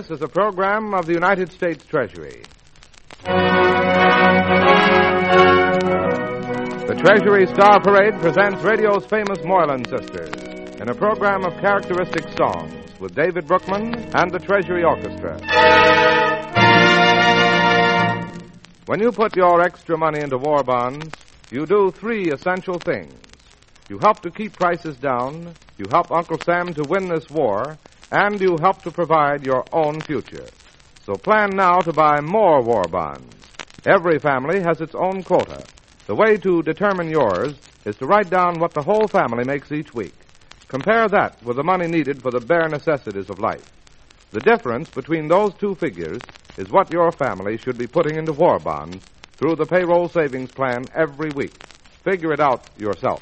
This is a program of the United States Treasury. The Treasury Star Parade presents radio's famous Moylan Sisters in a program of characteristic songs with David Brookman and the Treasury Orchestra. When you put your extra money into war bonds, you do three essential things. You help to keep prices down, you help Uncle Sam to win this war, and you help to provide your own future. So plan now to buy more war bonds. Every family has its own quota. The way to determine yours is to write down what the whole family makes each week. Compare that with the money needed for the bare necessities of life. The difference between those two figures is what your family should be putting into war bonds through the payroll savings plan every week. Figure it out yourself.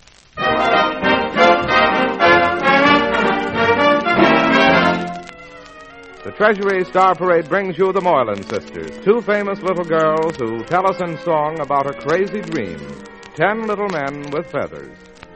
The Treasury Star Parade brings you the Moylan Sisters, two famous little girls who tell us in song about a crazy dream, 10 little men with feathers.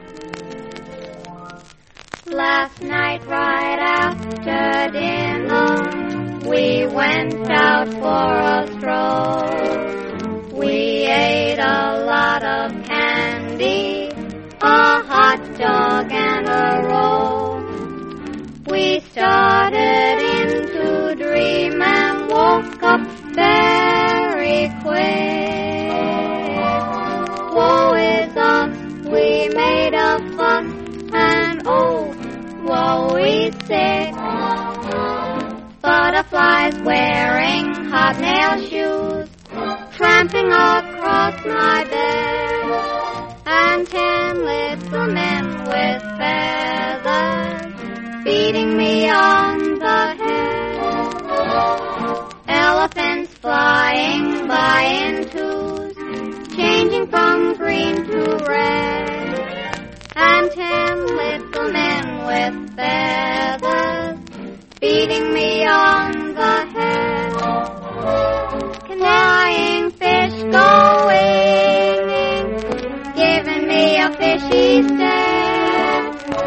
Last night right after dinner, we went out for a stroll. We ate a lot of candy, a hot dog and a roll. We started into dream and woke up very quick. Woe is us, we made a fuss, and oh, woe is sick. Butterflies wearing hobnail shoes, tramping across my bed, and 10 little men with feathers beating me on the head. Elephants flying by in twos, changing from green to red, and 10 little men with feathers beating me on the head. Flying fish going, giving me a fishy stare.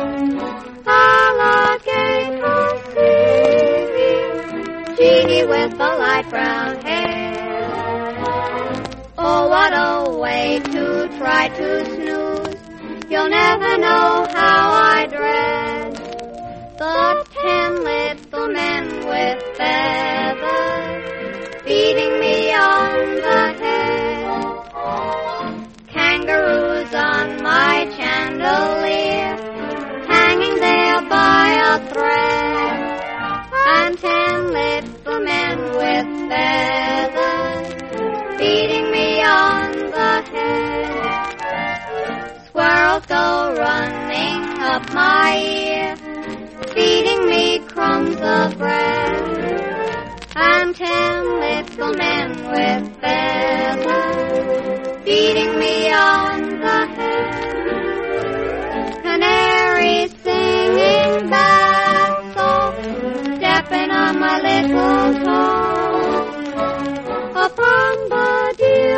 Alligator singing, Jeannie with the light brown hair. Oh, what a way to try to snooze. You'll never know how I dread the 10 little men with feathers beating me on the head. Kangaroos on my chandelier, hanging there by a thread, and 10 little men with feathers beating me on the head. Squirrels go running up my ear, feeding me crumbs of bread, and 10 little men with feathers beating me on the head. Canaries singing back soft, stepping on my little toe, upon the dear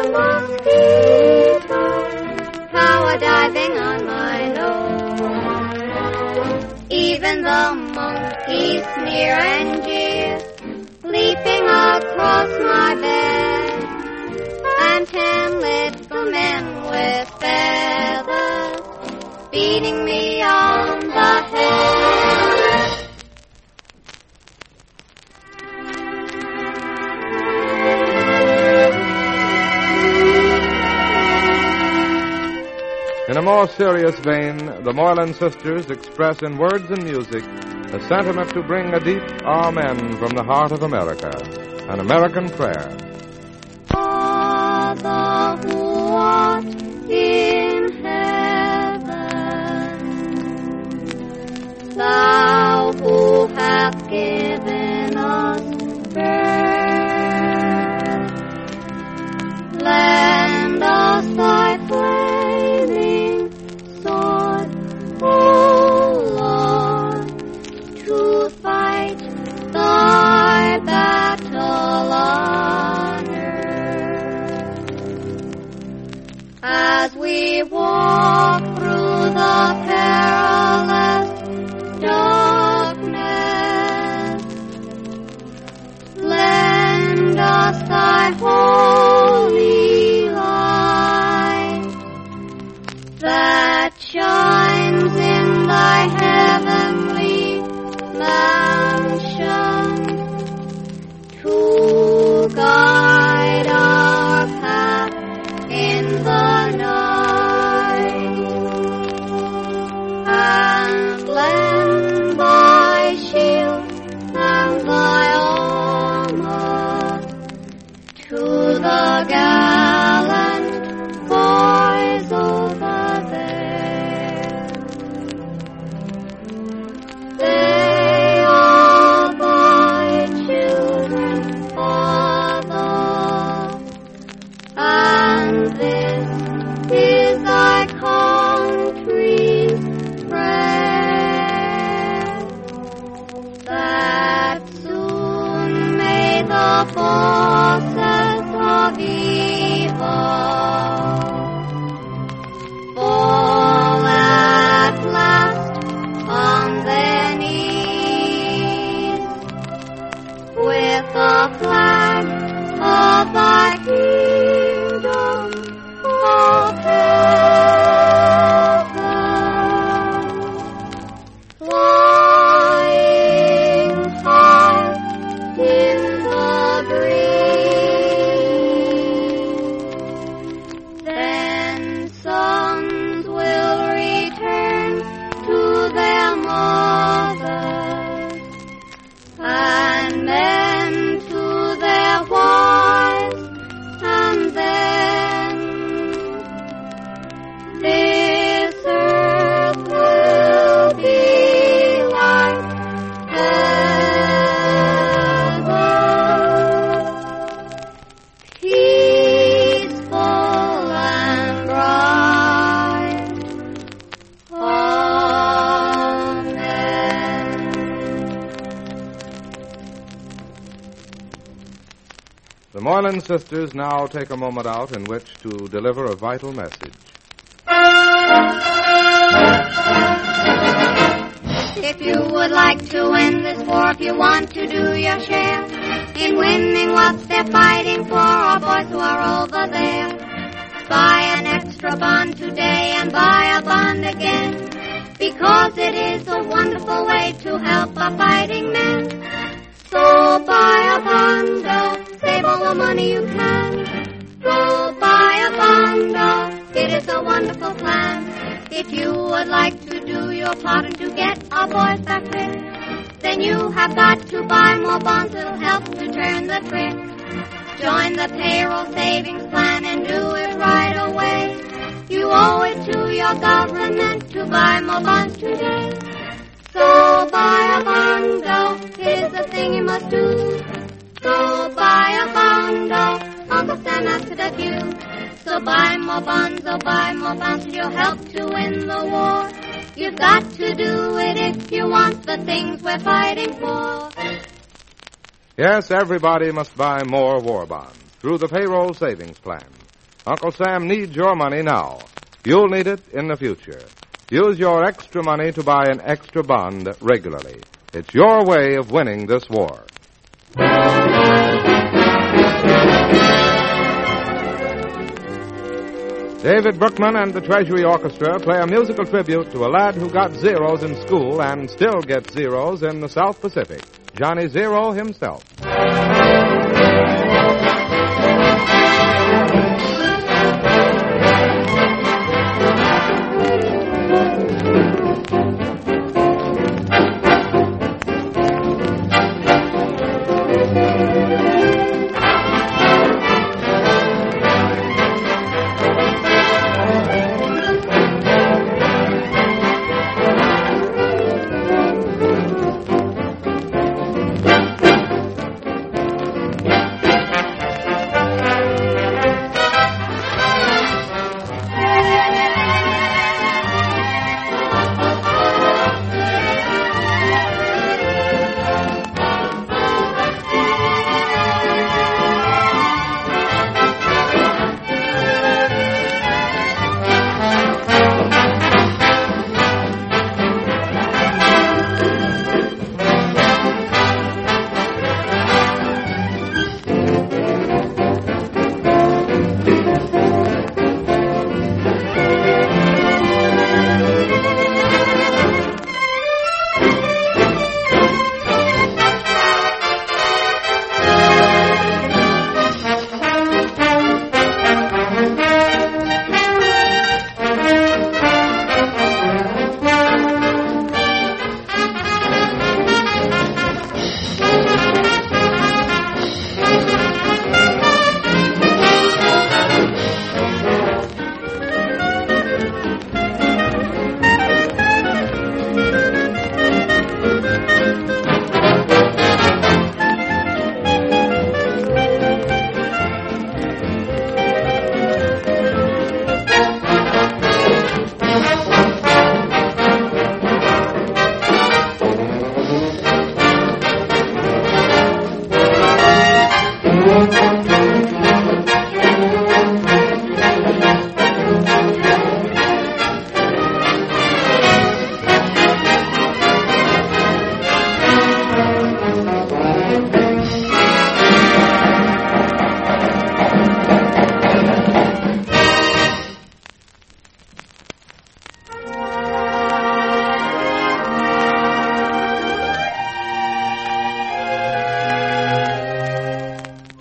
mosquito, power diving on my nose. Even the monkeys sneer and jeer, leaping across my bed, and 10 little men with feathers beating me on the head. In a more serious vein, the Moylan Sisters express in words and music a sentiment to bring a deep amen from the heart of America, an American prayer. Father who art in heaven, thou who hast given us birth, lend us thy flaming sword, O Lord, to fight thy battle on. that shines in thy heavenly mansion to guide our path in the night, and lend thy shield and thy armor to the gallant boys over there. They are thy children, Father, and this is thy country's prayer, that soon may the forces of evil fall at last on their knees, with the flag of thy kingdom of heaven flying high in the breeze. Then sons will return to their mothers, and men to their wives, and then this earth will be like heaven, peaceful and bright. Amen. The Moylan sisters now take a moment out in which to deliver a vital message. If you would like to win this war, if you want to do your share in winning what they're fighting for, our boys who are over there, buy an extra bond today and buy a bond again, because it is a wonderful way to help our fighting men. So buy a bundle, save all the money you can. Go buy a bundle, it is a wonderful plan. If you would like to do your part and to get our boys back fit, then you have got to buy more bonds. It'll help to turn the trick. Join the payroll savings plan and do it right away. You owe it to your government to buy more bonds today. So buy a bundle, it is the thing you must do. Go buy a bundle, Uncle Sam asked a few. So buy more bonds, oh buy more bonds, you'll help to win the war. You've got to do it if you want the things we're fighting for. Yes, everybody must buy more war bonds through the payroll savings plan. Uncle Sam needs your money now. You'll need it in the future. Use your extra money to buy an extra bond regularly. It's your way of winning this war. David Brookman and the Treasury Orchestra play a musical tribute to a lad who got zeros in school and still gets zeros in the South Pacific, Johnny Zero himself.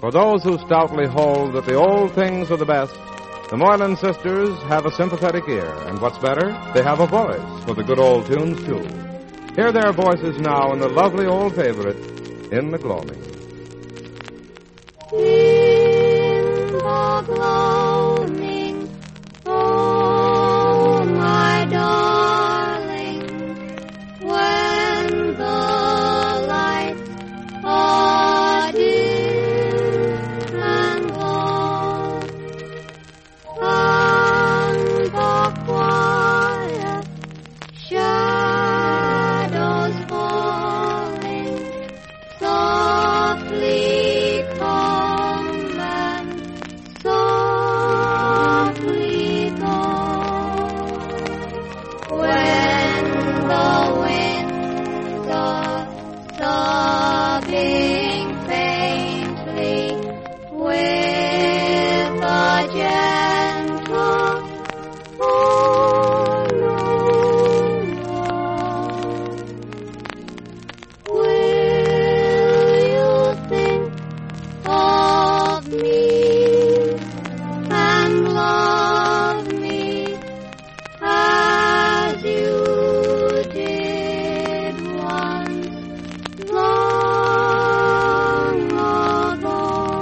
For those who stoutly hold that the old things are the best, the Moylan sisters have a sympathetic ear, and what's better, they have a voice for the good old tunes, too. Hear their voices now in the lovely old favorite, In the Gloaming. In the gloaming, oh, my darling, when the lights are dim and low, and the quiet shadows falling softly come and softly go. When the winds are sobbing faintly with a gentle oh no, will you think of me and love me as you did once long ago?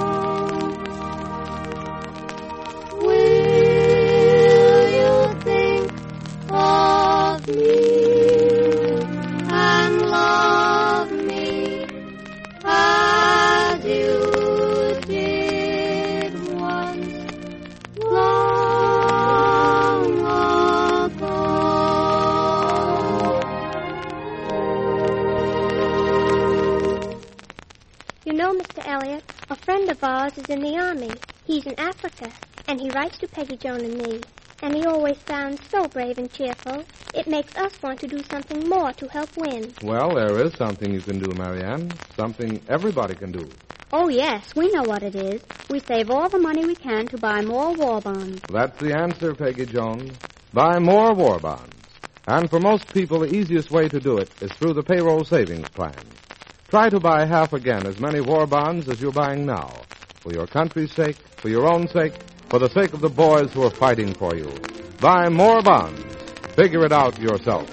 Will you think of me and love me as you did once long ago? You know, Mr. Elliot, a friend of ours is in the Army. He's in Africa, and he writes to Peggy Joan and me. And he always sounds so brave and cheerful. It makes us want to do something more to help win. Well, there is something you can do, Marianne. Something everybody can do. Oh, yes, we know what it is. We save all the money we can to buy more war bonds. That's the answer, Peggy Joan. Buy more war bonds. And for most people, the easiest way to do it is through the payroll savings plan. Try to buy half again as many war bonds as you're buying now. For your country's sake, for your own sake, for the sake of the boys who are fighting for you. Buy more bonds. Figure it out yourself.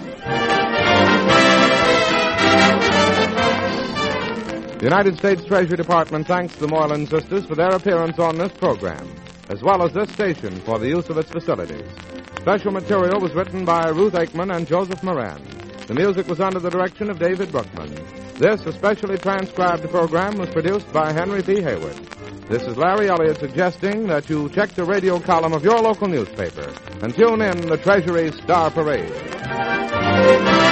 The United States Treasury Department thanks the Moylan sisters for their appearance on this program, as well as this station for the use of its facilities. Special material was written by Ruth Aikman and Joseph Moran. The music was under the direction of David Bruckman. This especially transcribed program was produced by Henry P. Hayward. This is Larry Elliott suggesting that you check the radio column of your local newspaper and tune in the Treasury Star Parade.